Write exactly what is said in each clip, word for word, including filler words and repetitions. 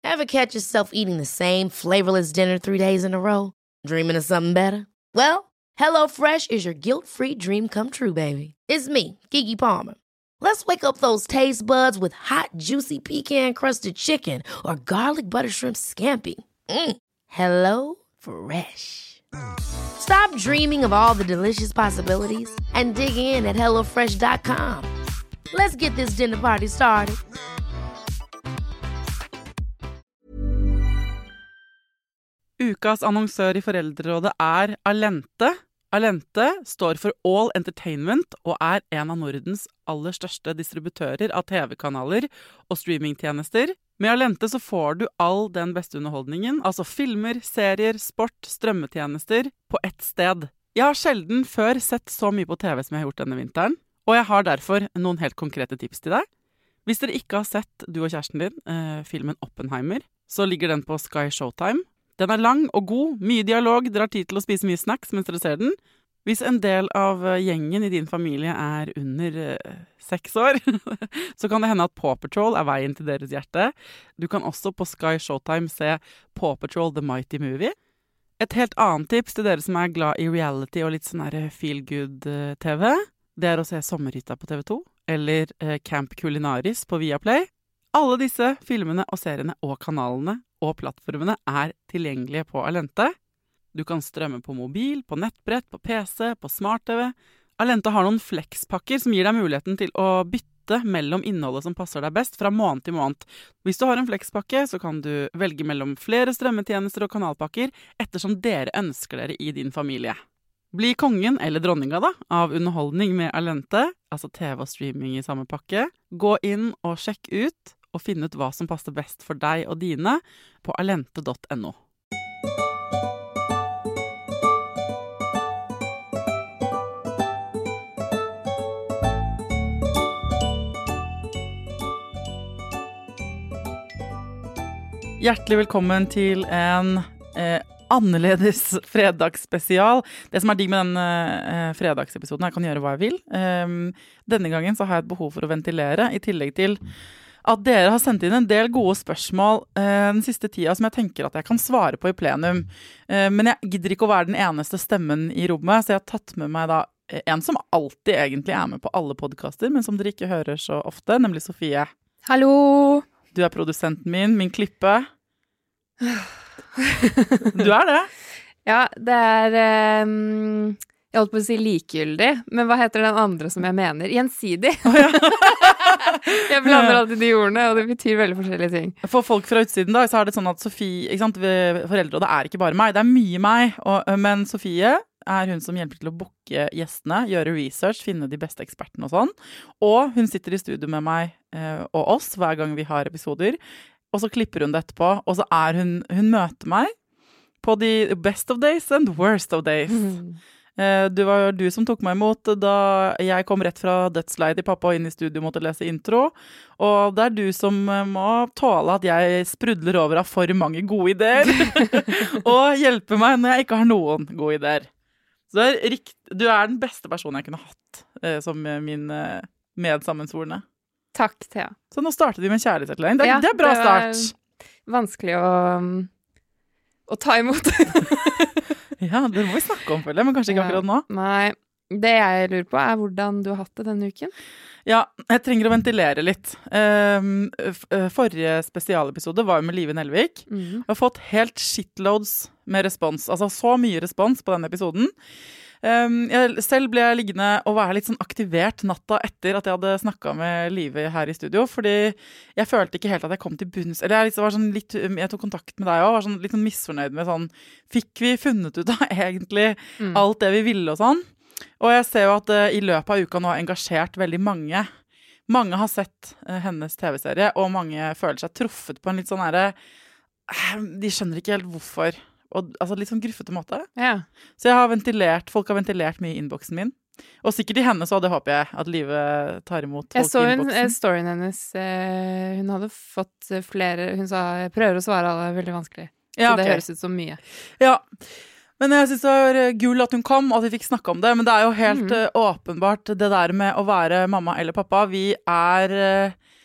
Ever catch yourself eating the same flavorless dinner three days in a row? Dreaming of something better? Well, HelloFresh is your guilt-free dream come true, baby. It's me, Keke Palmer. Let's wake up those taste buds with hot, juicy pecan-crusted chicken or garlic butter shrimp scampi. Mm. Hello Fresh. Stop dreaming of all the delicious possibilities and dig in at hello fresh dot com. Let's get this dinner party started. Ukas annonsør i Foreldrerådet er Allente. Allente står for All Entertainment og er en av Nordens aller største distributører av T V-kanaler og streamingtjenester. Med Allente så får du all den beste underholdningen, altså filmer, serier, sport, strømmetjenester, på ett sted. Jeg har sjelden før sett så mye på T V som jeg har gjort denne vinteren, og jeg har derfor noen helt konkrete tips til deg. Hvis dere ikke har sett, du og kjæresten din, eh, filmen Oppenheimer, så ligger den på Sky Showtime. Den er lang og god, mye dialog, dere har tid til å spise mye snacks mens dere ser den. Hvis en del av gjengen i din familie er under eh, seks år, så kan det hende at Paw Patrol er veien til deres hjerte. Du kan også på Sky Showtime se Paw Patrol The Mighty Movie. Et helt annet tips til dere som er glad i reality og litt sånn her feel-good-T V, det er å se Sommerhytta på T V to, eller eh, Camp Culinaris på Viaplay. Alle disse filmene og seriene og kanalene og plattformene er tilgjengelige på Allente. Du kan strømme på mobil, på nettbrett, på P C, på smart-T V. Allente har noen flexpakker som gir deg muligheten til å bytte mellom innholdet som passer deg best fra måned til måned. Hvis du har en flexpakke, så kan du velge mellom flere strømmetjenester og kanalpakker ettersom dere ønsker dere i din familie. Bli kongen eller dronninga da, av underholdning med Allente, altså T V og streaming i samme pakke. Gå inn og sjekk ut og finne ut hva som passer best for deg og dine på allente punktum no. Hjertelig velkommen til en eh, annerledes fredagsspesial. Det som er digg med den eh, fredagsepisoden, jeg kan gjøre hva jeg vil. Um, denne gangen så har jeg et behov for å ventilere, i tillegg til at dere har sendt inn en del gode spørsmål eh, den siste tida som jeg tenker at jeg kan svare på i plenum. Eh, men jeg gidder ikke å være den eneste stemmen i rommet, så jeg har tatt med meg da en som alltid egentlig er med på alle podcaster, men som dere ikke hører så ofte, nemlig Sofie. Hallo! Du er produsenten min, min klippe. Du er det? Ja, det er... Um, jeg holdt på å si likegyldig, men hva heter den andre som jeg mener? Gjensidig. Oh, ja. Jeg blander alltid de ordene, og det betyr veldig forskjellige ting. For folk fra utsiden da, så er det sånn at Sofie, ikke sant, Foreldrerådet er ikke bare meg, det er mye meg, og, men Sofie er hun som hjelper til å booke gjestene, gjøre research, finne de beste ekspertene og sånn. Og hun sitter i studio med meg eh, og oss hver gang vi har episoder, og så klipper hun det etterpå, og så er hun, hun møter meg på de best of days and worst of days. Mm. Det var du som tok meg imot da jeg kom rett fra dødsleiet til pappa og inn i studio og måtte lese intro. Og det er du som må tåle at jeg sprudler over av for mange gode ideer. Og hjelpe meg når jeg ikke har noen gode ideer. Så det er rikt, du er den beste personen jeg kunne hatt eh, som min eh, medsammensvorne. Takk, Thea. Så nå starter vi med kjærlighetserklæring. Det, ja, det er bra start. Det var vanskelig å, å ta imot. Ja, det må vi snakke om, føler jeg, men kanskje ikke akkurat nå. Nei, det jeg lurer på er hvordan du har hatt det denne uken. Ja, jeg trenger å ventilere litt. Um, forrige spesialepisode var jo med Live Nelvik. Mm. Jeg har fått helt shitloads med respons, altså så mye respons på denne episoden. Um, jeg selv ble jeg liggende og være litt sånn aktivert natta etter at jeg hadde snakket med Live her i studio, fordi jeg følte ikke helt at jeg kom til bunns, eller jeg, liksom var sånn litt, jeg tok kontakt med deg også, var sånn litt sånn misfornøyd med sånn, fikk vi funnet ut av egentlig mm. alt det vi ville og sånn, og jeg ser jo at uh, i løpet av uka nå har engasjert veldig mange, mange har sett uh, hennes T V-serie, og mange føler seg truffet på en litt sånn her, uh, de skjønner ikke helt hvorfor. Og, altså litt sånn gruffete måte. Ja. Så jeg har ventilert, folk har ventilert mye i innboksen min. Og sikkert i henne så, det håper jeg, at livet tar imot folk i innboksen. Jeg så en storyen hennes, eh, hun hadde fått flere, hun sa, jeg prøver å svare alle, veldig vanskelig. Så ja, okay. Det høres ut som mye. Ja, men jeg synes det var gull at hun kom, og at vi fikk snakke om det. Men det er jo helt mm. uh, åpenbart det der med å være mamma eller pappa. Vi er... Uh,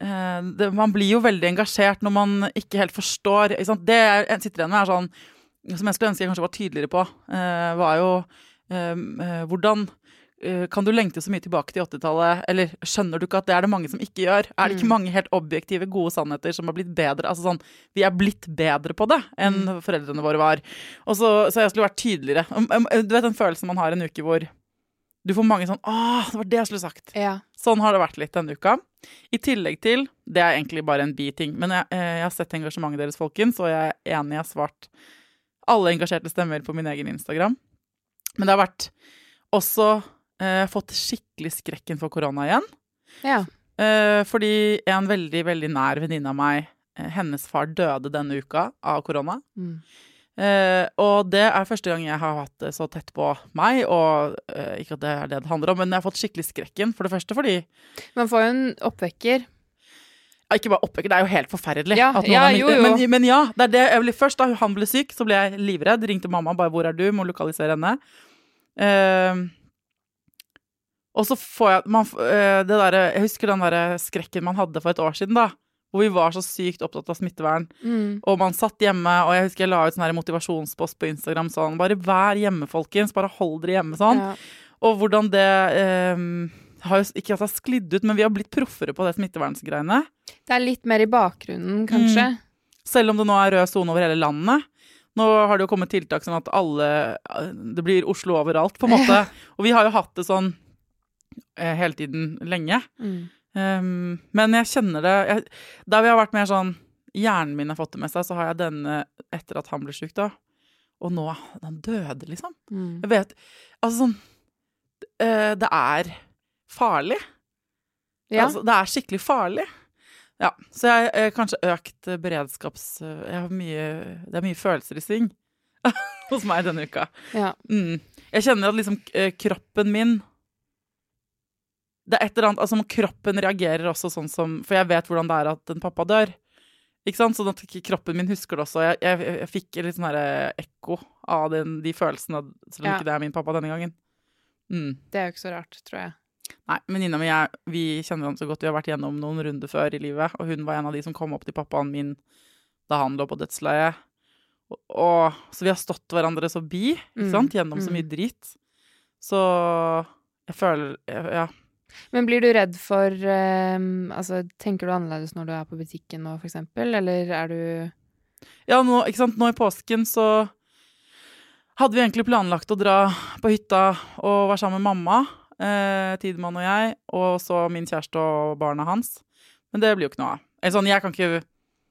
eh, det, man blir jo veldig engasjert når man ikke helt forstår, ikke sant? Det jeg sitter igjen med er sånn, som jeg skulle ønske jeg kanskje var tydeligere på, eh, var jo eh, eh, hvordan eh, kan du lengte så mye tilbake til åttitallet, eller skjønner du ikke at det er det mange som ikke gjør? Er det ikke mange helt objektive, gode sannheter som har blitt bedre? Altså sånn, vi er blitt bedre på det enn mm. foreldrene våre var. Og så, så jeg skulle vært tydeligere. Du vet den følelsen man har en uke hvor du får mange sånn, åh, det var det jeg skulle sagt. Ja. Sånn har det vært litt denne uka. I tillegg til, det er egentlig bare en biting, men jeg, jeg har sett engasjementet deres, folkens, og jeg er enig, jeg har svart alle engasjerte stemmer på min egen Instagram. Men det har vært også eh, fått skikkelig skrekken for korona igjen. Ja. Eh, fordi en veldig, veldig nær venninne av meg, eh, hennes far døde denne uka av korona. Mm. Uh, og det er første gang jeg har hatt det så tett på meg, og uh, ikke at det er det det handler om, men jeg har fått skikkelig skrekken, for det første fordi man får jo en oppvekker. Ja, ikke bare oppvekker, det er jo helt forferdelig. Ja, ja jo, jo. Men, men ja, det er det jeg ble først da han ble syk, så ble jeg livredd, ringte mamma, bare hvor er du, må lokalisere henne. Uh, og så får jeg, man, uh, det der, jeg husker den der skrekken man hadde for et år siden da, hvor vi var så sykt opptatt av smittevern, mm. og man satt hjemme, og jeg husker jeg la ut sånn her motivasjonspost på Instagram, sånn, bare vær hjemme, folkens, bare hold dere hjemme, sånn. Ja. Og hvordan det eh, har jo ikke at det har sklidd ut, men vi har blitt proffere på det smittevernsgreiene. Det er litt mer i bakgrunnen, kanskje. Mm. Selv om det nå er rød zone over hele landet. Nå har det jo kommet tiltak sånn at alle, det blir Oslo overalt, på en måte. Og vi har jo hatt det sånn eh, hele tiden lenge. Mm. Um, men jeg kjenner det jeg, da vi har vært mer sånn hjernen min har fått det med seg, så har jeg denne etter at han ble syk da, og nå han døde liksom mm. jeg vet, altså sånn uh, det er farlig ja. Altså, det er skikkelig farlig ja, så jeg har kanskje økt beredskaps jeg har mye, det er mye følelser i sving hos meg denne uka ja. mm. Jeg kjenner at liksom kroppen min det er et eller annet, altså kroppen reagerer også sånn som, for jeg vet hvordan det er at en pappa dør, ikke sant, sånn at kroppen min husker det også, jeg, jeg, jeg fikk litt sånn her ekko av den, de følelsene, selv om ja. Ikke det er min pappa denne gangen. Mm. Det er jo ikke så rart, tror jeg. Nei, men Nina og jeg, vi kjenner han så godt, vi har vært gjennom noen runder før i livet, og hun var en av de som kom opp til pappaen min da han lå på dødsleiet, og, og så vi har stått hverandre så bi, ikke sant, gjennom mm. så mye drit, så jeg føler, ja, men blir du redd for, um, altså, tenker du annerledes når du er på butikken nå, for eksempel, eller er du... Ja, nå, ikke sant, nå i påsken så hadde vi egentlig planlagt å dra på hytta og være sammen med mamma, eh, Tidemann og jeg, og så min kjæreste og barna hans. Men det blir jo ikke noe av. Eller sånn, jeg kan ikke...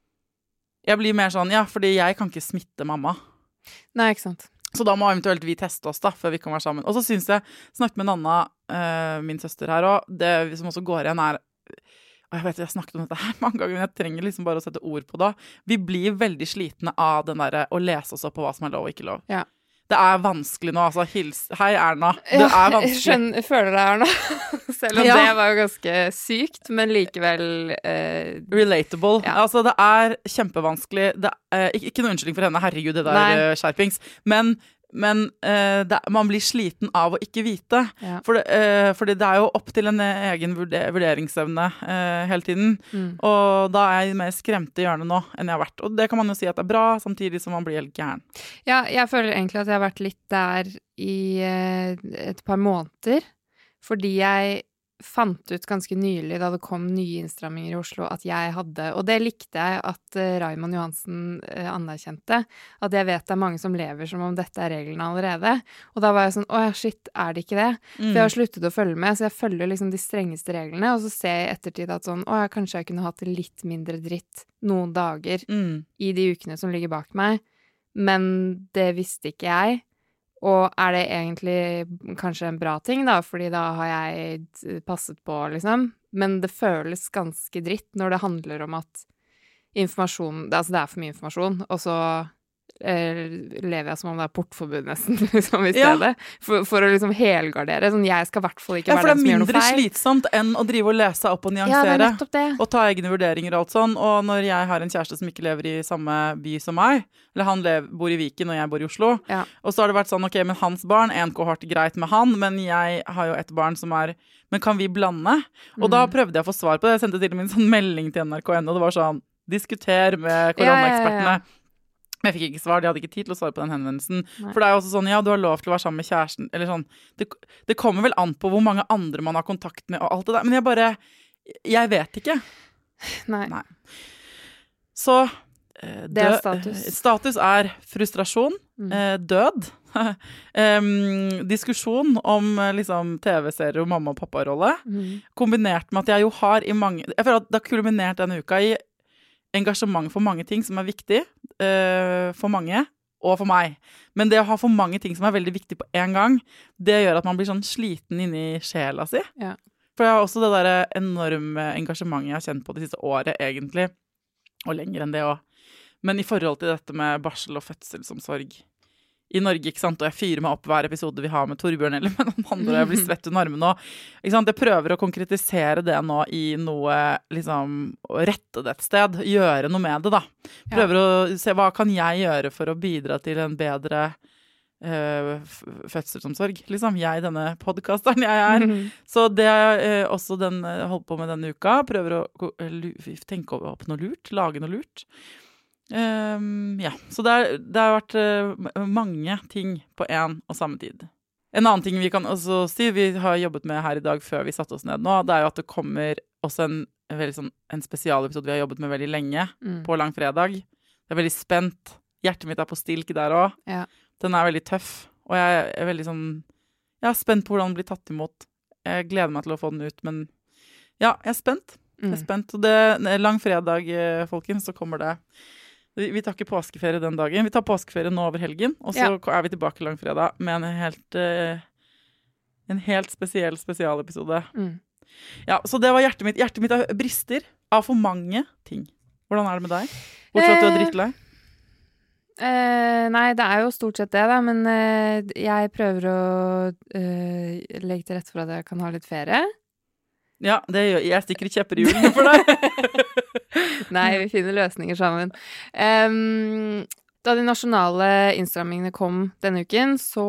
Jeg blir mer sånn, ja, fordi jeg kan ikke smitte mamma. Nei, ikke sant. Så da må eventuelt vi teste oss da, før vi kan være sammen. Og så synes jeg, snakket med Nanna, uh, min søster her også, det som også går igjen er, og jeg vet jeg har snakket om dette her mange ganger, men jeg trenger liksom bare å sette ord på det. Vi blir veldig slitne av den der å lese oss opp på hva som er lov og ikke lov. Ja. Det er vanskelig nå, altså. Hils. Hei, Erna. Det ja, er vanskelig. Jeg skjønner, jeg føler det, Erna. Selv om ja. Det var jo ganske sykt, men likevel... Eh... Relatable. Ja. Altså, det er kjempevanskelig. Det er, ikke, ikke noe unnskyldning for henne, herregud, det der Nei. Skjerpings. Men, men eh, det, man blir sliten av å ikke vite. Ja. For det, eh, fordi det er jo opp til en egen vurderingsevne eh, hele tiden. Mm. Og da er jeg mer skremt i hjørnet nå enn jeg har vært. Og det kan man jo si at det er bra, samtidig som man blir helt gæren. Ja, jeg føler egentlig at jeg har vært litt der i eh, et par måneder. Fordi jeg fant ut ganske nylig, da det kom nye innstramminger i Oslo, at jeg hadde, og det likte jeg at uh, Raymond Johansen uh, anerkjente, at jeg vet det er mange som lever som om dette er reglene allerede. Og da var jeg sånn, åh shit, er det ikke det? Mm. For jeg har sluttet å følge med, så jeg følger liksom de strengeste reglene, og så ser jeg i ettertid at sånn, åh, kanskje jeg kunne hatt litt mindre dritt noen dager mm. i de ukene som ligger bak meg, men det visste ikke jeg. Og er det egentlig kanskje en bra ting da, fordi da har jeg passet på, liksom. Men det føles ganske dritt når det handler om at informasjon, altså det er for mye informasjon, og så lever jeg som om det er portforbud nesten, liksom, i stedet. Ja. For, for å liksom helgardere. Sånn, jeg skal i hvert fall ikke ja, være den som gjør noe feil. Ja, for det er mindre slitsomt enn å drive og lese opp og nyansere. Ja, det er nettopp det. Og ta egne vurderinger og alt sånn. Og når jeg har en kjæreste som ikke lever i samme by som meg, eller han lever, bor i Viken og jeg bor i Oslo, ja. og så har det vært sånn, ok, men hans barn, en kohort greit med han, men jeg har jo et barn som er, men kan vi blande? Og mm. da prøvde jeg å få svar på det. Jeg sendte til og med en sånn melding til N R K N, og det var sånn, diskuter med koronaekspertene. Ja, ja, ja. Men jeg fikk ikke svar, de hadde ikke tid til å svare på den henvendelsen. Nei. For det er jo også sånn, ja, du har lov til å være sammen med kjæresten, eller sånn. Det, det kommer vel an på hvor mange andre man har kontakt med og alt det der. Men jeg bare, jeg vet ikke. Nei. Nei. Så, eh, det er status. Status er frustrasjon, mm. eh, død, um, diskusjon om liksom T V-serier og mamma- og pappa-rolle, mm. kombinert med at jeg jo har i mange, jeg føler at det har kulminert denne uka i engasjement for mange ting som er viktig uh, for mange, og for meg. Men det å ha for mange ting som er veldig viktig på en gang, det gjør at man blir sånn sliten inni sjela si. Ja. For jeg har også det der enorme engasjementet jeg har kjent på det siste året, egentlig, og lenger enn det også. Men i forhold til dette med barsel og fødselsomsorg i Norge, ikke sant, og jeg fyrer meg opp hver episode vi har med Torbjørn eller med noen andre, og jeg blir svett under armen nå, ikke sant, jeg prøver å konkretisere det nå i noe, liksom, å rette det et sted, gjøre noe med det da, prøver ja. Å se hva kan jeg gjøre for å bidra til en bedre uh, fødselsomsorg, liksom, jeg denne podcasteren jeg er, mm-hmm. så det er uh, også den jeg holdt på med denne uka, prøver å uh, tenke opp noe lurt, lage noe lurt, Um, ja, så det, er, det har vært uh, mange ting på en og samme tid. En annen ting vi kan også si, vi har jobbet med her i dag før vi satte oss ned nå, det er jo at det kommer også en, en, veldig sånn, en spesialepisode vi har jobbet med veldig lenge, mm. på langfredag. Jeg er veldig spent. Hjertet mitt er på stilk der også. Ja. Den er veldig tøff, og jeg er veldig sånn, jeg er spent på hvordan den blir tatt imot. Jeg gleder meg til å få den ut, men ja, jeg er spent. Mm. Jeg er spent, og det langfredag, folkens, så kommer det. Vi tar ikke påskeferie den dagen. Vi tar påskeferie nå over helgen, og så ja. Er vi tilbake langfredag med en helt, uh, en helt spesiell spesialepisode. Mm. Ja, så det var hjertet mitt. Hjertet mitt er brister av for mange ting. Hvordan er det med deg? Bortsett fra at du er drittlei? Eh, nei, det er jo stort sett det, da. Men eh, jeg prøver å eh, legge til rette for at jeg kan ha litt ferie. Ja, det gjør jeg. Stikker i kjepper i hjulene for deg. Nei, vi finner løsninger sammen. Um, da de nasjonale innstrammingene kom denne uken, så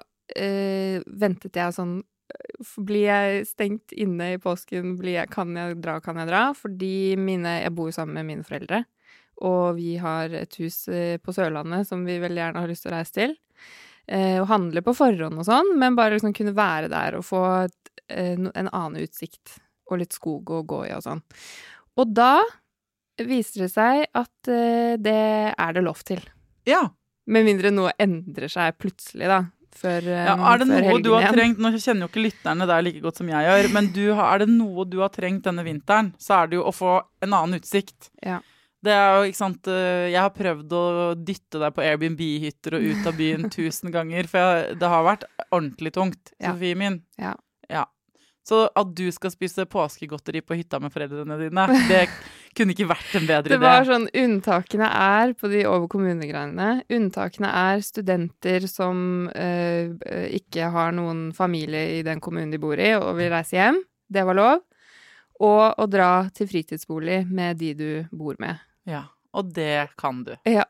uh, ventet jeg sånn, blir jeg stengt inne i påsken, blir jeg, kan jeg dra, kan jeg dra? Fordi mine, jeg bor jo sammen med mine foreldre, og vi har et hus på Sørlandet som vi veldig gjerne har lyst til å reise til. Uh, og handle på forhånd og sånn, men bare liksom kunne være der og få et, uh, en annen utsikt, og litt skog å gå i og sånn. Og da viser det seg at uh, det er det lov til. Ja. Med mindre noe endrer seg plutselig, da. Før, um, ja, er det noe du har igjen. trengt, nå kjenner jo ikke lytterne der like godt som jeg gjør, men du, er det noe du har trengt denne vinteren, så er det jo å få en annen utsikt. Ja. Det er jo, ikke sant, jeg har prøvd å dytte deg på Airbnb-hytter og ut av byen tusen ganger, for jeg, det har vært ordentlig tungt, ja. Sofie min. Ja. Ja. Så at du skal spise påskegodteri på hytta med foreldrene dine, det kunne ikke vært en bedre idé. Det var sånn, unntakene er på de over kommunegreiene. Unntakene er studenter som øh, ikke har noen familie i den kommunen de bor i, og vil reise hjem. Det var lov. Og å dra til fritidsbolig med de du bor med. Ja, og det kan du. Ja.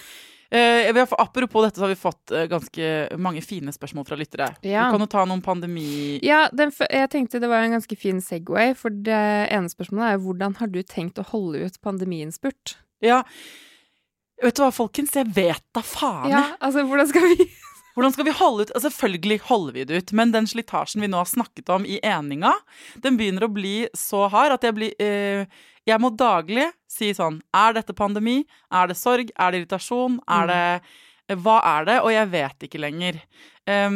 Eh, vi har, apropos dette så har vi fått eh, ganske mange fine spørsmål fra lyttere. Ja. Du kan jo ta noen pandemi... Ja, den, jeg tenkte det var en ganske fin segway, for det ene spørsmålet er hvordan har du tenkt å holde ut pandemien spurt? Ja, vet du hva folkens, jeg vet da faen. Ja, altså hvordan skal vi... Hvordan skal vi holde ut? Altså, selvfølgelig holder vi det ut, men den slitasjen vi nå har snakket om i eninga, den begynner å bli så hard at jeg blir... Eh, jeg må daglig si sånn, er dette pandemi? Er det sorg? Er det irritasjon? Er det, hva er det? Og jeg vet ikke lenger. Um,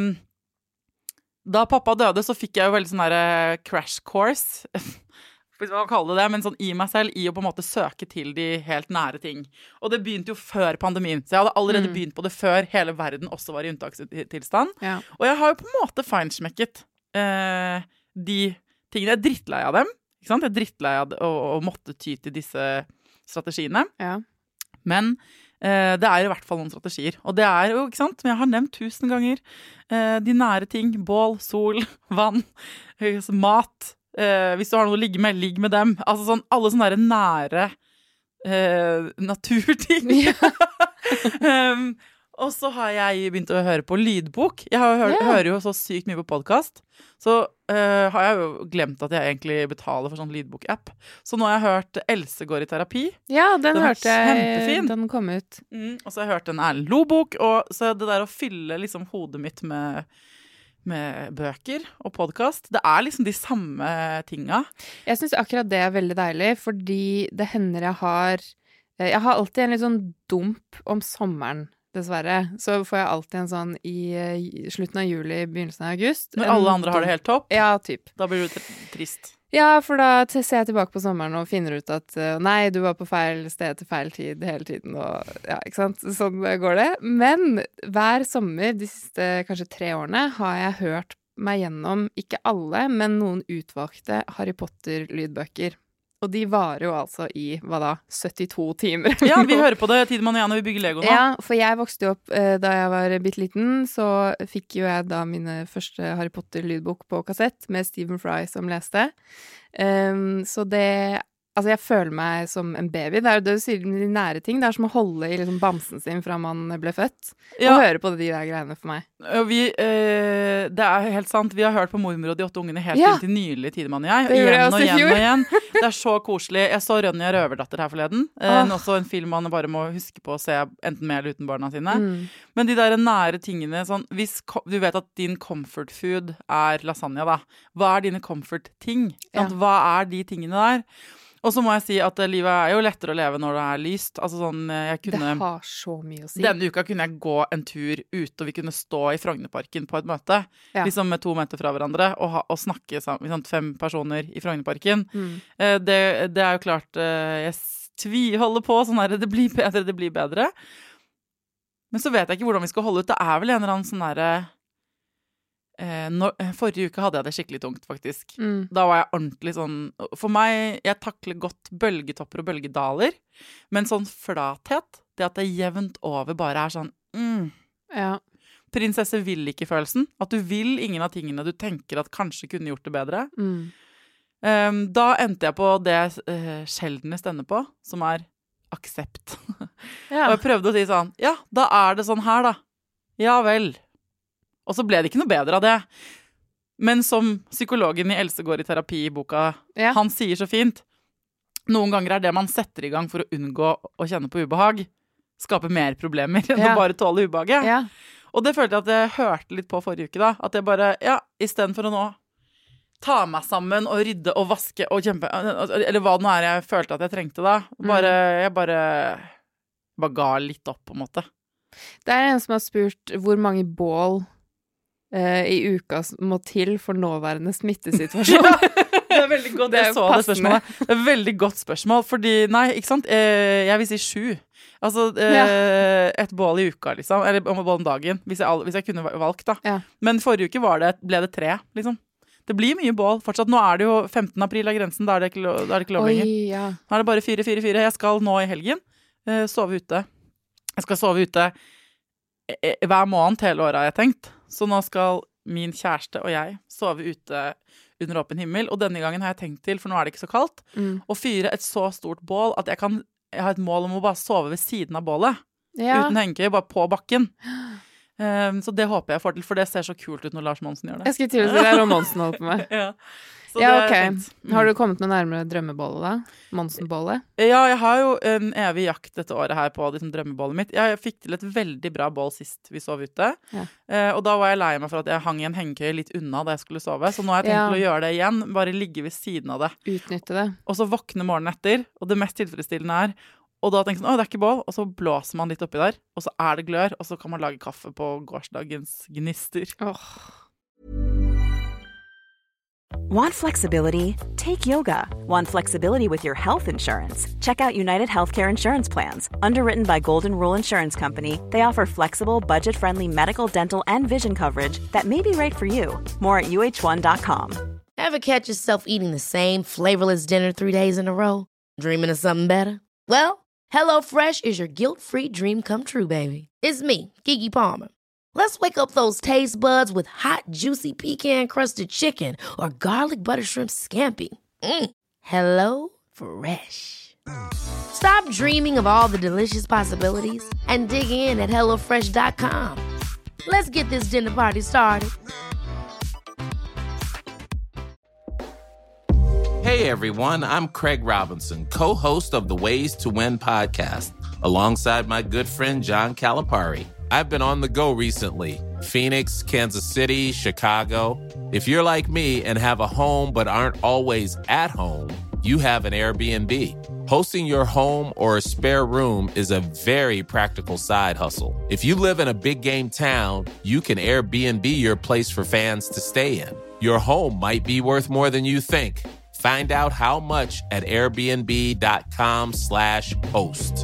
da pappa døde, så fikk jeg jo veldig sånn der crash course, hvis man kan kalle det det, men sånn i meg selv, i å på en måte søke til de helt nære ting. Og det begynte jo før pandemien, så jeg hadde allerede mm. begynt på det før hele verden også var i unntakstilstand. Ja. Og jeg har jo på en måte feinsmekket uh, de tingene. Jeg er drittlei av dem. Ikke sant? Jeg er drittlei av å, å måtte ty til disse strategiene. Ja. Men Eh, det er i hvert fall noen strategier. Og det er jo, ikke sant, som jeg har nevnt tusen ganger, eh, de nære ting, bål, sol, vann, mat. Eh, hvis du har noe å ligge med, ligg med dem. Altså sånn, alle sånne der nære eh, naturting. um, og så har jeg begynt å høre på lydbok. Jeg har hør, yeah. hører jo så sykt mye på podcast. Så uh, har jeg jo glemt at jeg egentlig betaler for sånn lydbok-app. Så nå har jeg hørt Else går i terapi. Ja, den, den hørte jeg. Den kom ut. Mm, og så har jeg hørt en Erlend Loe-bok. Og så det der å fylle liksom hodet mitt med, med bøker og podcast, det er liksom de samme tinga. Jeg synes akkurat det er veldig deilig, fordi det hender jeg har Jeg har alltid en litt sånn dump om sommeren. Dessverre, så får jeg alltid en sånn i, i slutten av juli, begynnelsen av august. Når alle andre har det helt topp? Ja, typ. Da blir du trist. Ja, for da ser jeg tilbake på sommeren og finner ut at nei, du var på feil sted til feil tid hele tiden, og ja, ikke sant? Sånn går det. Men hver sommer de siste kanskje tre årene har jeg hørt meg gjennom, ikke alle, men noen utvalgte Harry Potter-lydbøker. Og de varer jo altså i, hva da, syttito timer. Ja, vi hører på det Tidemann og jeg når vi bygger Lego nå. Ja, for jeg vokste opp eh, da jeg var bitte liten, så fikk jo jeg da mine første Harry Potter-lydbok på kassett med Stephen Fry som leste. Um, så det... Altså, jeg føler meg som en baby. Det er jo det du sier med de nære ting. Det er som å holde i liksom bamsen sin fra man ble født. Ja. Og høre på de der greiene for meg. Vi, eh, det er helt sant. Vi har hørt på Mormor og de åtte ungene helt ja. inn til nylig Tidemann og jeg. Det gjorde jeg også i fjor. Og igjen. Det er så koselig. Jeg så Rønja Røverdatter her forleden. Eh, oh. Også en film man bare må huske på å se enten med eller uten barna sine. Mm. Men de der nære tingene, sånn, hvis du vet at din comfort food er lasagne, da. Hva er dine comfort ting? Ja. Hva er de tingene der? Og så må jeg si at livet er jo lettere å leve når det er lyst. Altså sånn, jeg kunne... Det har så mye å si. Denne uka kunne jeg gå en tur ut, og vi kunne stå i Frognerparken på et møte. Ja. Liksom med to meter fra hverandre, og, ha, og snakke sammen, liksom, fem personer i Frognerparken. Mm. Eh, det, det er jo klart, eh, jeg tviholder på sånn her, det blir bedre, det blir bedre. Men så vet jeg ikke hvordan vi skal holde ut. Det er vel en eller annen sånn derre... Eh, når, forrige uke hadde jeg det skikkelig tungt, faktisk. Mm. Da var jeg ordentlig sånn... For meg, jeg takler godt bølgetopper og bølgedaler, men sånn flathet, det at det jevnt over bare er sånn... Mm. Ja. Prinsesse vil ikke følelsen. At du vil ingen av tingene du tenker at kanskje kunne gjort det bedre. Mm. Um, da endte jeg på det uh, sjeldnest ender på, som er aksept. Ja. Og jeg prøvde å si sånn, ja, da er det sånn her da. Ja vel. Og så ble det ikke noe bedre av det. Men som psykologen i Else går i terapi i boka, ja. Han sier så fint, noen ganger er det man setter i gang for å unngå å kjenne på ubehag, skaper mer problemer enn ja. Å bare tåle ubehaget. Ja. Og det følte jeg at jeg hørte litt på forrige uke da, at jeg bare, ja, i stedet for å nå ta meg sammen og rydde og vaske og kjempe, eller hva det nå er jeg følte at jeg trengte da, bare, jeg bare, bare ga litt opp på en måte. Det er en som har spurt hvor mange bål i uka må til for nåværende smittesituasjon. Ja, det er veldig godt, jeg så det spørsmålet. Det er veldig godt spørsmål, fordi, nei, ikke sant, jeg vil si sju. Altså, ja. Et bål i uka, liksom, eller om bål om dagen, hvis jeg, hvis jeg kunne valgt, da. Ja. Men forrige uke var det, ble det tre, liksom. Det blir mye bål, fortsatt. Nå er det jo femtende april av grensen, da er det ikke, da er det ikke lov lenger. Ja. Nå er det bare fire, fire, fire. Jeg skal nå i helgen sove ute. Jeg skal sove ute hver måned hele året, har jeg tenkt. Så nå skal min kjæreste og jeg sove ute under åpen himmel, og denne gangen har jeg tenkt til, for nå er det ikke så kaldt, mm. å fyre et så stort bål at jeg kan, jeg har et mål om å bare sove ved siden av bålet, ja. Uten hengekøye, bare på bakken. Um, så det håper jeg får til, for det ser så kult ut når Lars Monsen gjør det. Jeg skulle til å si det er noe Monsen holder på med. Ja. Så ja, ok. Mm. Har du kommet noe nærmere drømmebålet da? Monsen-bålet? Ja, jeg har jo en evig jakt dette året her på liksom, drømmebålet mitt. Jeg fikk til et veldig bra bål sist vi sov ute. Ja. Eh, og da var jeg lei meg for at jeg hang i en hengekøye litt unna da jeg skulle sove. Så nå har jeg tenkt ja. Til å gjøre det igjen. Bare ligge ved siden av det. Utnytte det. Og så våkne morgenen etter. Og det mest tilfredsstillende er, og da tenker jeg sånn, å, det er ikke bål. Og så blåser man litt oppi der. Og så er det glør. Og så kan man lage kaffe på gårsdagens gnister. Åh. Oh. Want flexibility? Take yoga. Want flexibility with your health insurance? Check out United Healthcare Insurance Plans. Underwritten by Golden Rule Insurance Company, they offer flexible, budget-friendly medical, dental, and vision coverage that may be right for you. More at U H one dot com. Ever catch yourself eating the same flavorless dinner three days in a row? Dreaming of something better? Well, HelloFresh is your guilt-free dream come true, baby. It's me, Keke Palmer. Let's wake up those taste buds with hot, juicy pecan-crusted chicken or garlic butter shrimp scampi. Mm. Hello Fresh. Stop dreaming of all the delicious possibilities and dig in at hello fresh dot com. Let's get this dinner party started. Hey everyone, I'm Craig Robinson, co-host of the Ways to Win podcast, alongside my good friend John Calipari. I've been on the go recently. Phoenix, Kansas City, Chicago. If you're like me and have a home but aren't always at home, you have an Airbnb. Hosting your home or a spare room is a very practical side hustle. If you live in a big game town, you can Airbnb your place for fans to stay in. Your home might be worth more than you think. Find out how much at airbnb.com slash host.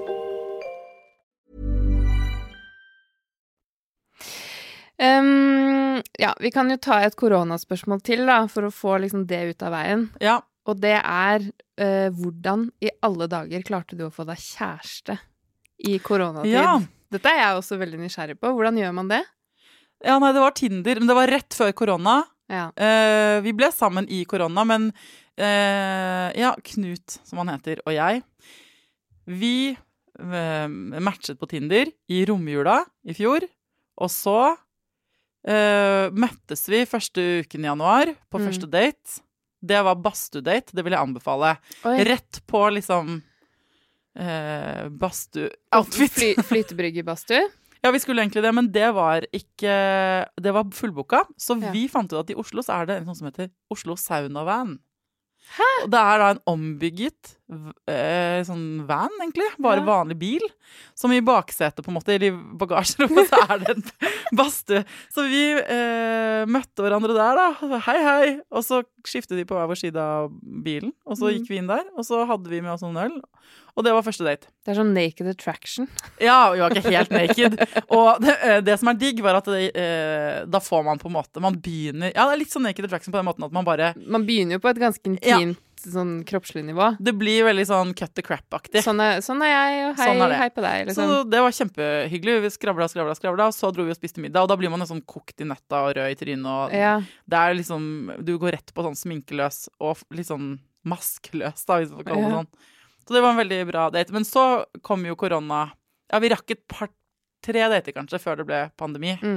Um, ja, vi kan jo ta et koronaspørsmål til da, for å få liksom det ut av veien. Ja. Og det er, uh, hvordan i alle dager klarte du å få deg kjæreste i koronatid? Ja. Dette er jeg også veldig nysgjerrig på. Hvordan gjør man det? Ja, nei, det var Tinder, men det var rett før korona. Ja. Uh, vi ble sammen i korona, men uh, ja, Knut, som han heter, og jeg, vi uh, matchet på Tinder i romjula i fjor, og så uh, møttes vi første uken i januar på mm. første date. Det var badstue-date, det vil jeg anbefale. Oi. Rett på liksom uh, badstue-outfit. Fly, flytebrygge badstue? Ja, vi skulle egentlig det, men det var ikke, det var fullboka, så ja. Vi fant ut at i Oslo så er det en sånn som heter Oslo Sauna Van. Hæ? Og det er da en ombygget eh, sånn van, egentlig, bare ja. Vanlig bil, som i baksetet på en måte, eller i bagasjerommet, så er det en badstue. Så vi eh, møtte hverandre der da, hei hei, og så skiftet de på hver vår side av bilen, og så gikk vi inn der, og så hadde vi med oss noen øl, og det var første date. Det er sånn naked attraction. Ja, vi var ikke helt naked. Og det, det som er digg var at det, eh, da får man på en måte, man begynner, ja det er litt sånn naked attraction på den måten at man bare... Man begynner jo på et ganske intimt ja. Sånn kroppslig nivå. Det blir veldig sånn cut the crap-aktig. Sånn er, sånn er jeg, og hei, sånn er hei på deg. Liksom. Så det var kjempehyggelig. Vi skravla, skravla, skravla, og så dro vi og spiste middag, og da blir man jo sånn kokt i nøtta og rød i trynet, og ja. Det er liksom, du går rett på sånn sminkeløs og litt sånn maskløs da, hvis man kaller det sånn. Så det var en veldig bra date. Men så kom jo korona. Ja, vi rakk et par, tre dater kanskje, før det ble pandemi. Mm.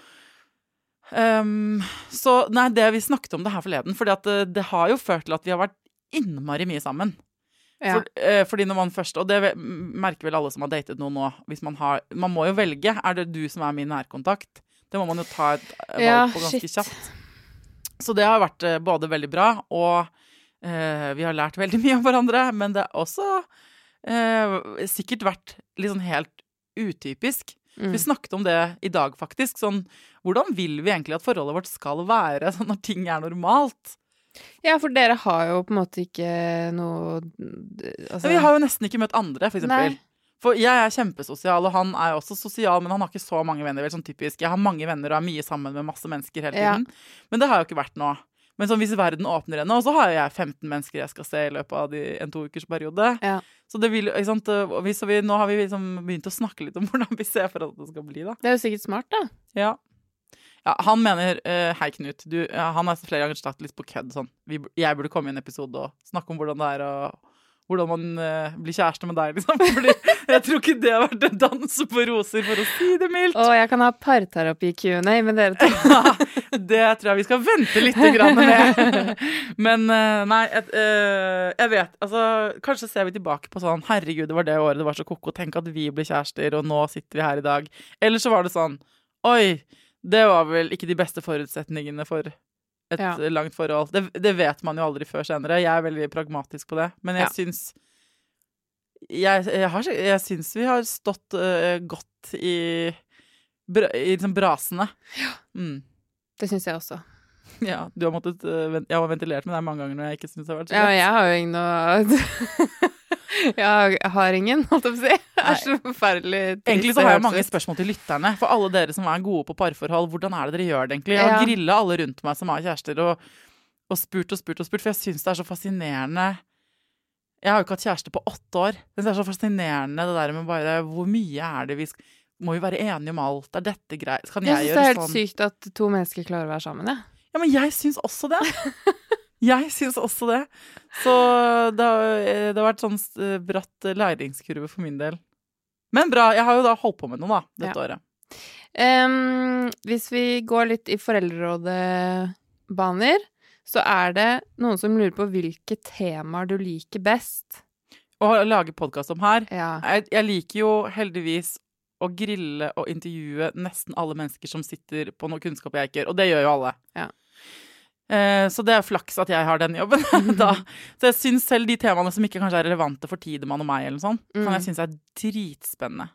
Um, så, nei, det vi snakket om det her forleden, fordi at det, det har jo ført til at vi har vært innmari mye sammen. Ja. For, uh, fordi når man først, og det merker vel alle som har datet noen nå, hvis man har, man må jo velge, er det du som er min nærkontakt? Det må man jo ta et valg ja, på ganske shit. Kjapt. Så det har vært uh, både veldig bra, og Uh, vi har lært veldig mye om hverandre, men det har også uh, sikkert vært litt sånn helt utypisk. Mm. Vi snakket om det i dag faktisk, sånn, hvordan vil vi egentlig at forholdet vårt skal være sånn når ting er normalt? Ja, for dere har jo på en måte ikke noe altså... Vi har jo nesten ikke møtt andre, for eksempel. Nei. For jeg er kjempesosial, og han er også sosial, men han har ikke så mange venner, vel sånn typisk. Jeg har mange venner og er mye sammen med masse mennesker hele tiden, ja. Men det har jo ikke vært nå. Men sånn, hvis verden åpner henne, og så har jeg femten mennesker jeg skal se i løpet av de, en to ukers periode. Ja. Så det vil, ikke sant, vi, så vi, nå har vi liksom begynt å snakke litt om hvordan vi ser for at det skal bli, da. Det er jo sikkert smart, da. Ja. Ja, han mener, uh, hei Knut, du, ja, han har flere ganger startet litt på kødd, sånn. Vi, jeg burde komme i en episode og snakke om hvordan det er, og hvordan man uh, blir kjæreste med deg, liksom. Fordi jeg tror ikke det har vært en dans på roser, for å si det mildt. Å, jeg kan ha parterapi-Q and A med dere to. Ja, det tror jeg vi skal vente litt grann med. Men uh, nei, et, uh, jeg vet, altså, kanskje ser vi tilbake på sånn, herregud, det var det året det var så koko, tenk at vi ble kjærester, og nå sitter vi her i dag. Eller så var det sånn, oi, det var vel ikke de beste forutsetningene for et ja. Langt forhold. Det, det vet man jo aldri før senere. Jeg er veldig pragmatisk på det. Men jeg ja. Syns jeg, jeg, har, jeg syns vi har stått uh, godt i, bra, i liksom brasene. Ja. Mm. Det syns jeg også. Ja, du har måttet uh, jeg har ventilert med deg mange ganger når jeg ikke syns det har vært så ja, godt. Ja, jeg har jo ingen Jeg har ingen, holdt jeg på å si. Det er så forferdelig trist. Egentlig så har jeg mange spørsmål til lytterne. For alle dere som er gode på parforhold, hvordan er det dere gjør det egentlig? Jeg har ja. Grillet alle rundt meg som har kjærester, og, og spurt og spurt og spurt, for jeg synes det er så fascinerende. Jeg har jo ikke hatt kjæreste på åtte år. Det er så fascinerende det der med bare, hvor mye er det vi skal, må vi være enige om alt, er dette greit? Kan jeg, jeg synes gjøre det er helt sånn? sykt at to mennesker klarer å være sammen, ja. Ja, men jeg synes også det. Jeg synes også det. Så det har, det har vært sånn bratt læringskurve for min del. Men bra, jeg har jo da holdt på med noe da, dette Ja. året. Um, hvis vi går litt i foreldrerådebaner, så er det noen som lurer på hvilke temaer du liker best. Å lage podcast om her. Ja. Jeg, jeg liker jo heldigvis å grille og intervjue nesten alle mennesker som sitter på noe kunnskap jeg ikke gjør, og det gjør jo alle. Ja. Eh, så det er flaks at jeg har den jobben da. Så jeg synes selv de temaene som ikke kanskje er relevante for Tidemann og meg eller noe sånt, kan jeg synes er dritspennende.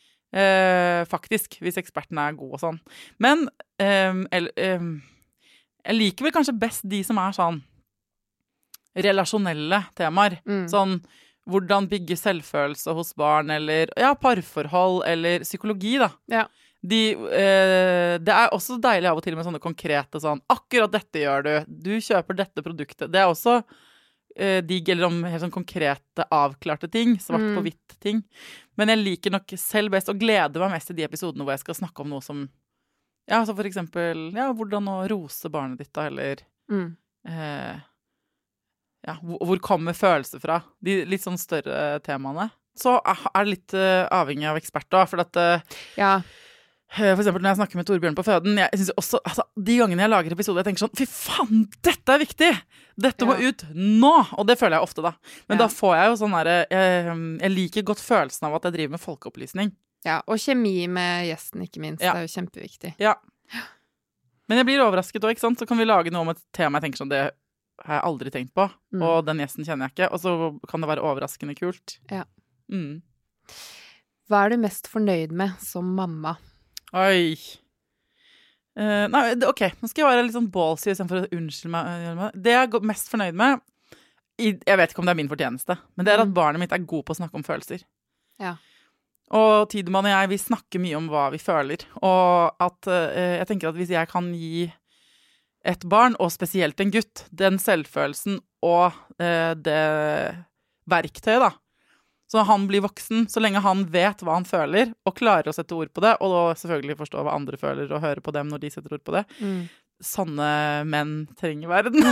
Eh, faktisk, hvis eksperten er god og sånn. Men eh, eller, eh, jeg liker vel kanskje best de som er sånn relasjonelle temaer. Mm. Sånn, hvordan bygge selvfølelse hos barn, eller ja, parforhold, eller psykologi da. Ja. De, eh, det er også deilig av og til med sånne konkrete sånn, akkurat dette gjør du, du kjøper dette produktet. Det er også eh, digg, eller om helt sånn konkrete, avklarte ting, svart Mm. på hvitt ting. Men jeg liker nok selv best, og gleder meg mest i de episodene hvor jeg skal snakke om noe som, ja, så for eksempel, ja, hvordan å rose barnet ditt da, eller Mm. eh, ja, hvor, hvor kommer følelser fra? De litt sånn større temaene. Så er det litt uh, avhengig av ekspert da, for at uh, Ja. for eksempel når jeg snakker med Torbjørn på Føden, jeg synes også, altså, de gangene jeg lager episoder, jeg tenker sånn, fy faen, dette er viktig! Dette må Ja. ut nå! Og det føler jeg ofte da. Men Ja. da får jeg jo sånn der, jeg, jeg liker godt følelsen av at jeg driver med folkeopplysning. Ja, og kjemi med gjesten, ikke minst. Ja. Det er jo kjempeviktig. Ja. Men jeg blir overrasket også, ikke sant? Så kan vi lage noe om et tema jeg tenker sånn, det har jeg aldri tenkt på, Mm. og den gjesten kjenner jeg ikke, og så kan det være overraskende kult. Ja. Mm. Hva er du mest fornøyd med som mamma? Oi. Eh, nei, det- ok, nå skal jeg være litt sånn ballsy i stedet for å unnskylde meg. Det jeg er mest fornøyd med, i, jeg vet ikke om det er min fortjeneste, men det er at Mm. barnet mitt er god på å snakke om følelser. Ja. Og Tidemann og jeg, vi snakker mye om hva vi føler. Og at eh, jeg tenker at hvis jeg kan gi et barn, og spesielt en gutt, den selvfølelsen og eh, det verktøyet da, så han blir voksen, så lenge han vet hva han føler, og klarer å sette ord på det, og da selvfølgelig forstå hva andre føler, og høre på dem når de setter ord på det. Mm. Sånne menn trenger verden.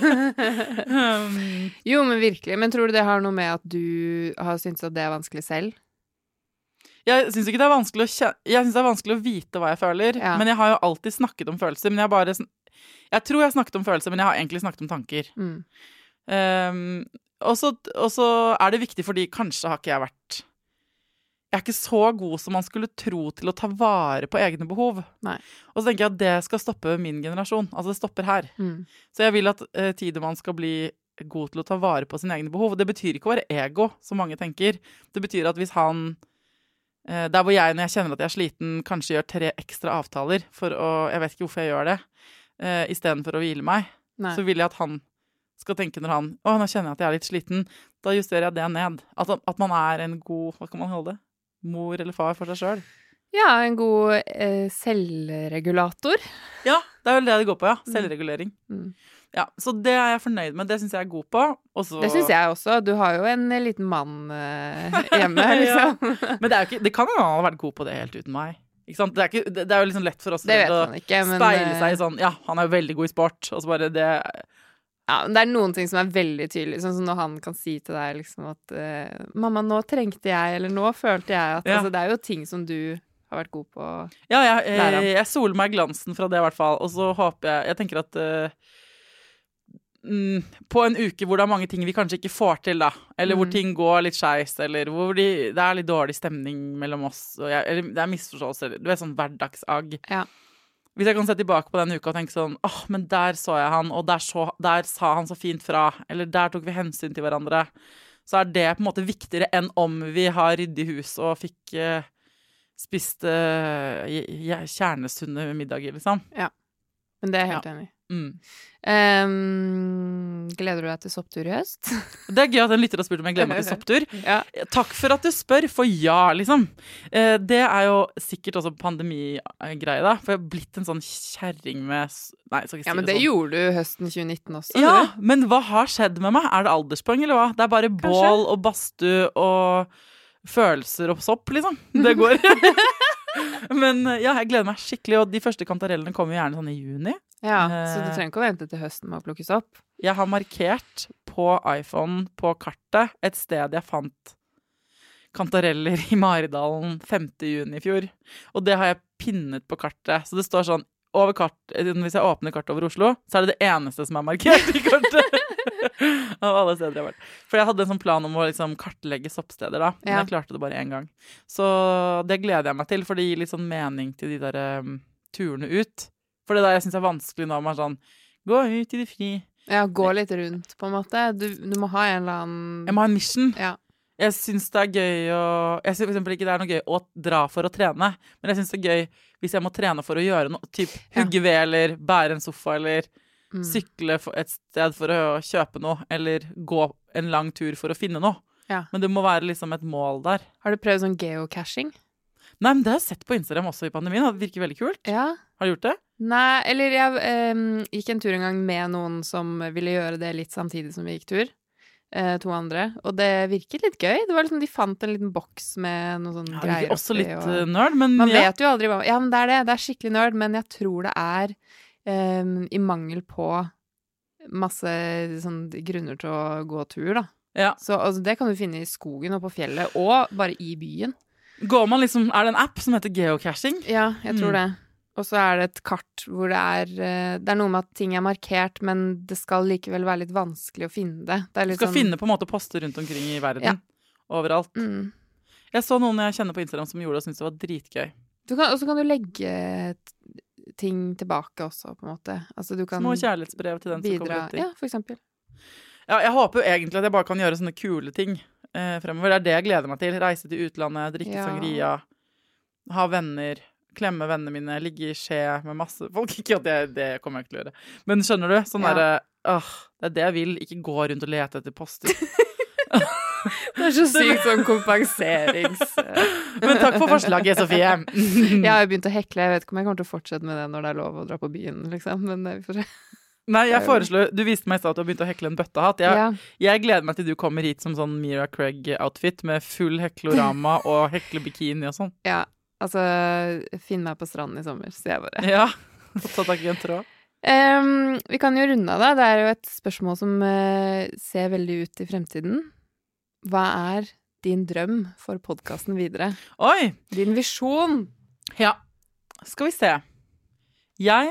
um, Jo, men virkelig. Men tror du det har noe med at du har syntes at det er vanskelig selv? jeg synes ikke det er vanskelig å kjenne, jeg synes det er vanskelig å vite hva jeg føler, Ja. men jeg har jo alltid snakket om følelser, men jeg bare, sn- jeg tror jeg har snakket om følelser, men jeg har egentlig snakket om tanker. Mm. Um, og så og så er det viktig fordi kanskje har ikke jeg vært jeg er ikke så god som man skulle tro til å ta vare på egne behov. Nei. Og så tenker jeg at det skal stoppe min generasjon. Altså det stopper her. Mm. Så jeg vil at uh, Tidemann skal bli god til å ta vare på sine egne behov. Og det betyr ikke å være ego, som mange tenker. Det betyr at hvis han uh, der hvor jeg, når jeg kjenner at jeg er sliten, kanskje gjør tre ekstra avtaler for å, jeg vet ikke hvorfor jeg gjør det, uh, i stedet for å hvile meg, Nei. så vil jeg at han skal tenke når han, å, nå kjenner jeg at jeg er litt sliten, da justerer jeg det ned. At, at man er en god, hva kan man holde det? Mor eller far for seg selv. Ja, en god eh, selvregulator. Ja, det er vel det det går på, ja. Selvregulering. Mm. Ja, så det er jeg fornøyd med, det synes jeg er god på. Og så- Det syns jeg også. Du har jo en eh, liten mann eh, hjemme, liksom. Men det, er jo ikke, det kan jo han ha vært god på det helt uten meg. Ikke sant? Det, er ikke, det, det er jo liksom lett for oss Det vet å man ikke, men speile eh, seg i sånn, ja, han er jo veldig god i sport, og så bare det, Ja, men det er noen ting som er veldig tydelige, sånn som når han kan si til deg liksom at eh, 'Mamma, nå trengte jeg', eller 'nå følte jeg at' Ja. Altså, det er jo ting som du har vært god på. ja, jeg, Lære av. jeg, jeg soler meg glansen fra det i hvert fall, og så håper jeg, jeg tenker at eh, mm, på en uke hvor det er mange ting vi kanskje ikke får til da, eller hvor Mm. ting går litt skeis, eller hvor de, det er litt dårlig stemning mellom oss, og jeg, eller det er misforståelse, eller du vet, sånn hverdagsagg. Ja. Hvis jeg kan se tilbake på den uka og tenke sånn, åh, men der så jeg han, og der, så, der sa han så fint fra, eller der tok vi hensyn til hverandre, så er det på en måte viktigere enn om vi har ryddig hus og fikk eh, spist eh, kjernesunne middager, liksom. Men det er jeg helt enig i. Mm. Um, gleder du deg til sopptur i høst? Det er gøy at en lytter har spurt om jeg gleder meg til sopptur. Ja. Takk for at du spør, for ja, liksom. Eh, det er jo sikkert også pandemigreie, da. For jeg har blitt en sånn kjerring med Nei, jeg skal ikke si Ja, men det det sånn. gjorde du høsten tjue nitten også. Ja, du. men hva har skjedd med meg? Er det alderspoeng, eller hva? Det er bare Kanskje. bål og badstue og følelser og sopp, liksom. Det går. Men ja, jeg gleder meg skikkelig, og de første kantarellene kommer jo gjerne sånn i juni. Ja, så du trenger ikke å vente til høsten med å plukkes opp. Jeg har markert på iPhone på kartet et sted jeg fant kantareller i Maridalen femte juni i fjor. Og det har jeg pinnet på kartet. Så det står sånn, over kart, hvis jeg åpner kartet over Oslo, så er det det eneste som er markert i kartet. Av alle steder jeg har vært. For jeg hadde en sånn plan om å liksom kartlegge soppsteder da. Men Ja. jeg klarte det bare en gang. Så det gleder jeg meg til, for det gir litt sånn mening til de der um, turene ut. For det der jeg synes er vanskelig nå, man er sånn, gå ut i det fri. Ja, gå litt rundt, på en måte. Du, du må ha en eller annen Jeg må ha en mission. Ja. Jeg synes det er gøy å Jeg synes for eksempel ikke det er noe gøy å dra for å trene, men jeg synes det er gøy hvis jeg må trene for å gjøre noe, typ Ja. hugge ved, eller bære en sofa, eller Mm. sykle for et sted for å kjøpe noe, eller gå en lang tur for å finne noe. Ja. Men det må være liksom et mål der. Har du prøvd sånn geocaching? Nei, men det har jeg sett på Instagram også i pandemien, det virker veldig kult. Ja. Har du gjort det? Nei, eller jeg em, gikk en tur en gang med noen som ville gjøre det litt samtidig som vi gikk tur. Eh, to andre. Og det virket litt gøy. Det var liksom, de fant en liten boks med noe sånn Ja, det greier virker også litt og... uh, nerd, men Man ja. vet jo aldri hva Ja, men det er det. Det er skikkelig nerd, men jeg tror det er em, i mangel på masse sånn grunner til å gå tur, da. Ja. Så altså, det kan du finne i skogen og på fjellet, og bare i byen. Går man liksom, er det en app som heter geocaching? Ja, jeg tror Mm. det. Og så er det et kart hvor det er eh, Det er noe med at ting er markert, men det skal likevel være litt vanskelig å finne det. Det er Du litt skal sånn finne på en måte poster rundt omkring i verden. Ja. Overalt. mm. Jeg så noen jeg kjenner på Instagram som gjorde det og syntes det var dritgøy. Du kan, Og så kan du legge t- ting tilbake også, på en måte. Altså du kan Små kjærlighetsbrev til den som bidra kommer etter. Ja, for eksempel. Ja, jeg håper jo egentlig at jeg bare kan gjøre sånne kule ting eh, fremover. Det er det jeg gleder meg til. Reise til utlandet, drikke Ja. sangria, ha venner, klemme vennene mine, ligge i skje med masse folk. Ikke at det, det kommer jeg ikke til å gjøre. Men skjønner du? Sånn Ja. derre åh, det er det jeg vil. Ikke gå rundt og lete etter poster. Det er så sykt sånn kompenserings... Men takk for forslaget, Sofie. Jeg har jo begynt å hekle. Jeg vet ikke om jeg kommer til å fortsette med det når det er lov å dra på byen, liksom. Men eh, vi får se. Nei, jeg foreslår, du viste meg i stad at du har begynt å hekle en bøttehatt. Jeg, Ja. jeg gleder meg til du kommer hit som sånn Mira Craig-outfit med full heklorama og heklebikini og sånn. ja. Altså, finn meg på stranden i sommer, sier jeg bare. Ja, få ta tak i en tråd. Em, vi kan jo runde av det. Det er jo et spørsmål som eh, ser veldig ut i fremtiden. Hva er din drøm for podkasten videre? Oi! Din visjon? Ja, skal vi se. Jeg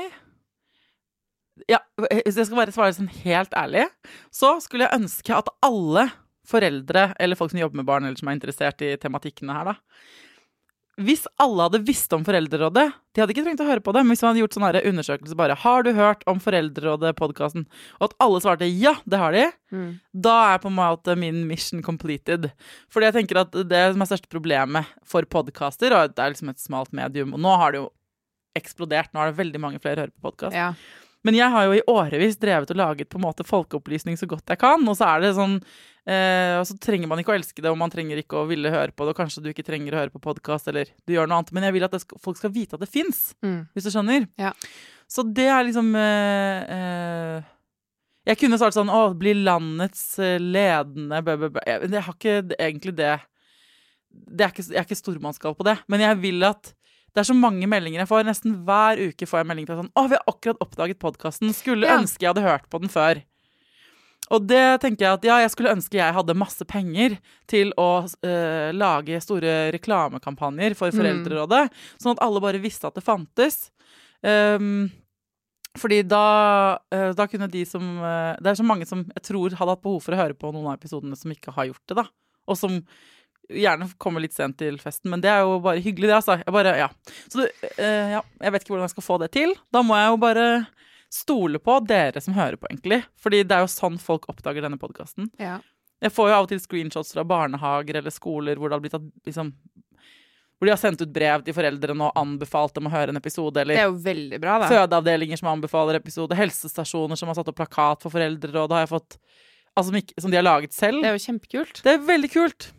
Ja, hvis jeg skal bare svare sånn helt ærlig, så skulle jeg ønske at alle foreldre, eller folk som jobber med barn, eller som er interessert i tematikkene her, da. Hvis alle hadde visst om Foreldrerådet, de hadde ikke trengt å høre på det, men hvis man hadde gjort sånn her undersøkelse bare, har du hørt om Foreldrerådet-podcasten? Og at alle svarte ja, det har de, Mm. da er på en måte min mission completed. Fordi jeg tenker at det som er største problemet for podcaster, og det er liksom et smalt medium, og nå har det jo eksplodert, nå er det veldig mange flere hører på podcast. Ja. Men jeg har jo i årevis drevet og laget på en måte folkeopplysning så godt jeg kan, og så er det sånn, eh, og så trenger man ikke å elske det, og man trenger ikke å ville høre på det, og kanskje du ikke trenger å høre på podcast, eller du gjør noe annet, men jeg vil at det skal, folk skal vite at det finnes, Mm. hvis du skjønner. Ja. Så det er liksom, eh, eh, jeg kunne sagt sånn, å, bli landets eh, ledende, bø, bø, bø. Jeg, jeg har ikke det- egentlig det, det er ikke, jeg er ikke stormannskap på det, men jeg vil at det er så mange meldinger jeg får. Nesten hver uke får jeg melding til sånn, å, vi har akkurat oppdaget podcasten. Skulle Ja. ønske jeg hadde hørt på den før. Og det tenker jeg at, ja, jeg skulle ønske jeg hadde masse penger til å eh, lage store reklamekampanjer for Foreldrerådet, sånn at alle bare visste at det fantes. Um, fordi da, eh, da kunne de som, eh, det er så mange som jeg tror hadde hatt behov for å høre på noen av episodene som ikke har gjort det da. Og som gjerne kommer litt sent til festen, men det er jo bare hyggelig det, altså. Jeg bare, ja. Så det, eh, ja, jeg vet ikke hvordan jeg skal få det til. Da må jeg jo bare stole på dere som hører på, egentlig. Fordi det er jo sånn folk oppdager denne podcasten. Ja. Jeg får jo av og til screenshots fra barnehager eller skoler hvor det har blitt tatt liksom, hvor de har sendt ut brev til foreldrene og anbefalt dem å høre en episode, eller Det er jo veldig bra, da. fødeavdelinger som anbefaler episode, helsestasjoner som har satt opp plakat for foreldreråd, har jeg fått, altså, som, ikke, som de har laget selv. Det er jo kjempekult. Det er veldig kult.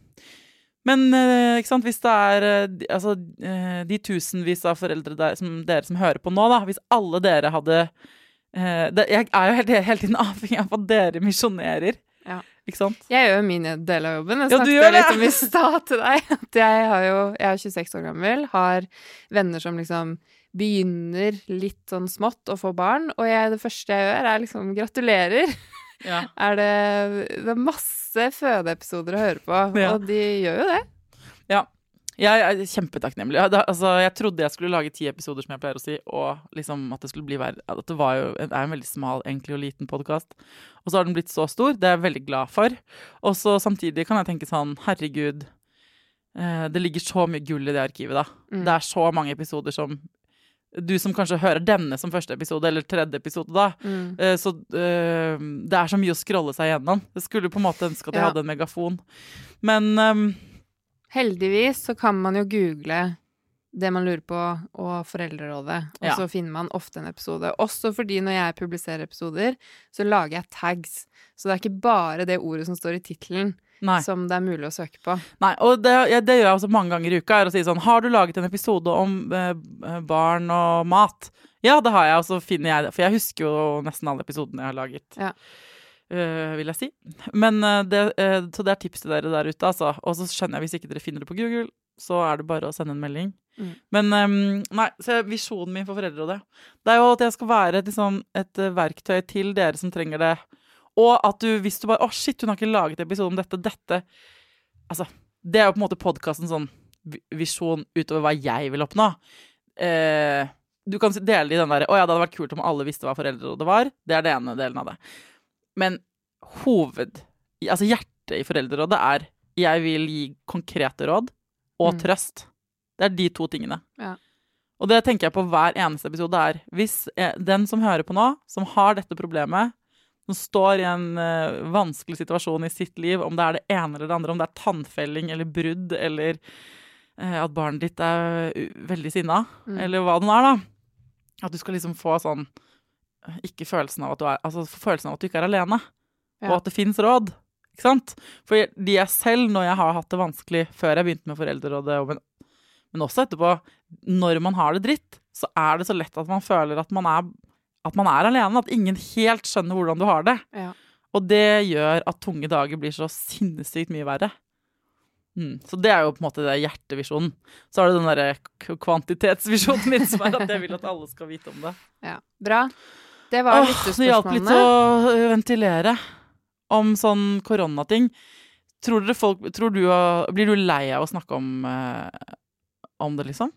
Men eh, ikke sant, hvis det er eh, de, altså, eh, de tusenvis av foreldre der, som dere som hører på nå, da, hvis alle dere hadde eh, det, jeg er jo hele, hele tiden avhengig av at dere misjonerer. Ja. Ikke sant? Jeg gjør min del av jobben. Jeg Ja, du snakket gjør det. litt om i stad til deg. At jeg har jo, jeg er tjueseks år gammel, har venner som liksom begynner litt sånn smått å få barn, og jeg, det første jeg gjør er liksom gratulerer. Ja. Er det, det er masse fødeepisoder å høre på, Ja. og de gjør jo det. Ja. Jeg er kjempetakknemlig. Jeg, da, altså, jeg trodde jeg skulle lage ti episoder, som jeg pleier å si, og liksom at det skulle bli hver, at det var jo, det er en veldig smal, enkel og liten podcast. Og så har den blitt så stor. Det er jeg veldig glad for. Og så samtidig kan jeg tenke sånn, herregud, eh, det ligger så mye gull i det arkivet da. Mm. Det er så mange episoder som du som kanskje hører denne som første episode, eller tredje episode da, Mm. eh, så eh, det er så mye å scrolle seg gjennom. Jeg skulle på en måte ønske at jeg Ja. hadde en megafon. Men ehm, Heldigvis så kan man jo google det man lurer på, og foreldrerådet, og Ja. så finner man ofte en episode. Også fordi når jeg publiserer episoder, så lager jeg tags. Så det er ikke bare det ordet som står i titlen nei. som det er mulig å søke på. Nei, og det, ja, det gjør jeg også mange ganger i uka, er å si sånn, har du laget en episode om eh, barn og mat? Ja, det har jeg, og så finner jeg det, for jeg husker jo nesten alle episodene jeg har laget, Ja. eh, vil jeg si. Men eh, det, eh, så det er tips til dere der ute, altså. Og så skjønner jeg, hvis ikke dere finner det på Google, så er det bare å sende en melding. Mm. Men eh, nei, så visjonen min for foreldrerådet, det er jo at jeg skal være liksom, et eh, verktøy til dere som trenger det. Og at du, hvis du bare, åh shit, hun har ikke laget episode om dette, dette, altså, det er jo på en måte podcasten sånn vi- visjon utover hva jeg vil oppnå. Eh, du kan dele i den der, åja, det hadde vært kult om alle visste hva foreldrerådet var, det er det ene delen av det. Men hoved, altså hjertet i foreldrerådet er, jeg vil gi konkrete råd og Mm. trøst. Det er de to tingene. Ja. Og det tenker jeg på hver eneste episode er, hvis eh, den som hører på nå, som har dette problemet, som står i en eh, vanskelig situasjon i sitt liv, om det er det ene eller det andre, om det er tannfelling eller brudd, eller eh, at barnet ditt er uh, veldig sinna, Mm. eller hva det nå er da, at du skal liksom få sånn, ikke følelsen av at du er, altså følelsen av at du ikke er alene, Ja. og at det finnes råd, ikke sant? For jeg- de jeg selv, når jeg har hatt det vanskelig, før jeg begynte med foreldrerådet, og men, men også etterpå, når man har det dritt, så er det så lett at man føler at man er at man er alene, at ingen helt skjønner hvordan du har det. Ja. Og det gjør at tunge dager blir så sinnssykt mye verre. Mm. Så det er jo på en måte det hjertevisjonen. Så har du den der k- kvantitetsvisjonen min, som er at jeg vil at alle skal vite om det. Ja. Bra. Det var Åh, det hjalp litt lyttespørsmålene. å ø, ventilere om sånn koronating. Tror dere folk, tror du, å- blir du lei av å snakke om, eh, om det, liksom?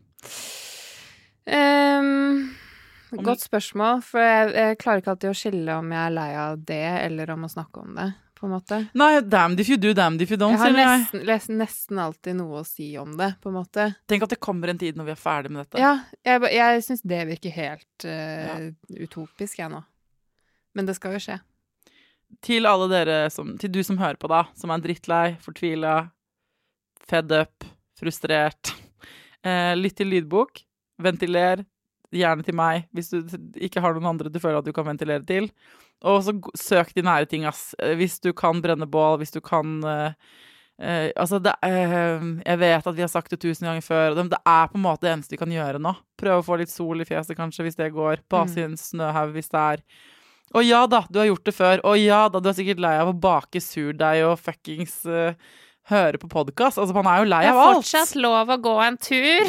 Ehm, Om- godt spørsmål, for jeg, jeg klarer ikke alltid å skille om jeg er lei av det, eller om å snakke om det, på en måte. Nei, damned if you do, damned if you don't, Jeg har sier jeg. nesten, les, nesten alltid noe å si om det, på en måte. Tenk at det kommer en tid når vi er ferdig med dette. Ja, jeg, ba- jeg syns det virker helt eh, utopisk, jeg nå. Men det skal jo skje. Til alle dere som, til du som hører på da, som er drittlei, fortvila, fed up, frustrert. Eh, lytt til lydbok, ventiler, gjerne til meg, hvis du ikke har noen andre du føler at du kan ventilere til. Og så g- søk de nære ting, ass. Eh, Hvis du kan brenne bål, hvis du kan eh, eh, altså, det, eh, jeg vet at vi har sagt det tusen ganger før, og det, det er på en måte det eneste vi kan gjøre nå. Prøve å få litt sol i fjeset, kanskje, hvis det går. Base i en snøhaug, hvis det er. Og ja da, du har gjort det før. Og ja da, du er sikkert lei av å bake surdeig og fuckings uh, høre på podcast. Altså, man er jo lei Det av er alt. fortsatt lov å gå en tur.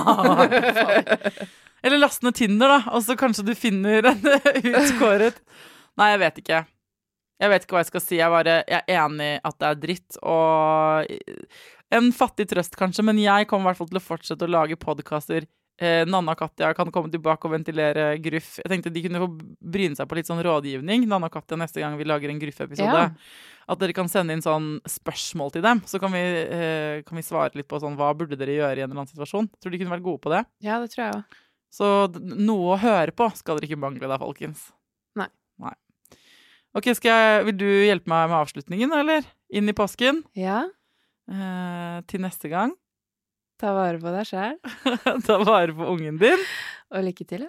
Eller laste ned Tinder, da, og så kanskje du finner en utkåret. Nei, jeg vet ikke. Jeg vet ikke hva jeg skal si. Jeg, bare, jeg er enig i at det er dritt, og en fattig trøst kanskje, men jeg kommer i hvert fall til å fortsette å lage podcaster. Eh, Nanna og Katja kan komme tilbake og ventilere gruff. Jeg tenkte de kunne få bryne seg på litt sånn rådgivning, Nanna og Katja, neste gang vi lager en gruff-episode. Ja. At dere kan sende inn sånn spørsmål til dem, så kan vi, eh, kan vi svare litt på sånn, hva burde dere gjøre i en eller annen situasjon. Tror de kunne vært gode på det. Ja, det tror jeg òg. Så d- noe å høre på skal dere ikke mangle da, folkens. Nei. Nei. Ok, skal jeg, vil du hjelpe meg med avslutningen, eller? Inn i påsken. Ja. Eh, til neste gang. Ta vare på deg selv. Ta vare på ungen din. Og lykke til, ja.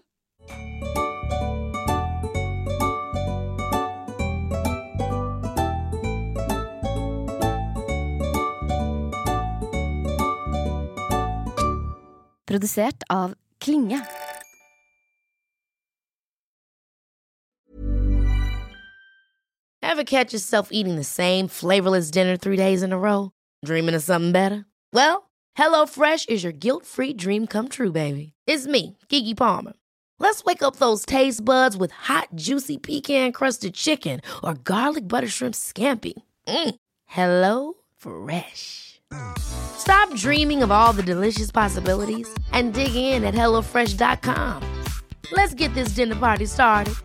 Produsert av Klinge. Ever catch yourself eating the same flavorless dinner three days in a row? Dreaming of something better? Well, HelloFresh is your guilt-free dream come true, baby. It's me, Keke Palmer. Let's wake up those taste buds with hot, juicy pecan-crusted chicken or garlic butter shrimp scampi. Mm. Hello Fresh. Stop dreaming of all the delicious possibilities and dig in at hello fresh dot com. Let's get this dinner party started.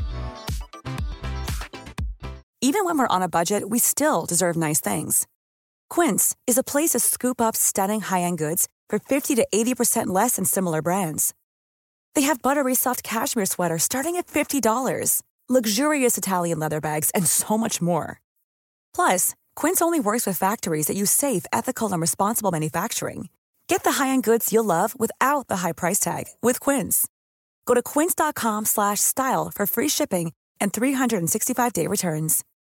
Even when we're on a budget, we still deserve nice things. Quince is a place to scoop up stunning high-end goods for fifty to eighty percent less than similar brands. They have buttery soft cashmere sweaters starting at fifty dollars, luxurious Italian leather bags, and so much more. Plus, Quince only works with factories that use safe, ethical, and responsible manufacturing. Get the high-end goods you'll love without the high price tag with Quince. Go to quince dot com slash style for free shipping and three sixty-five day returns.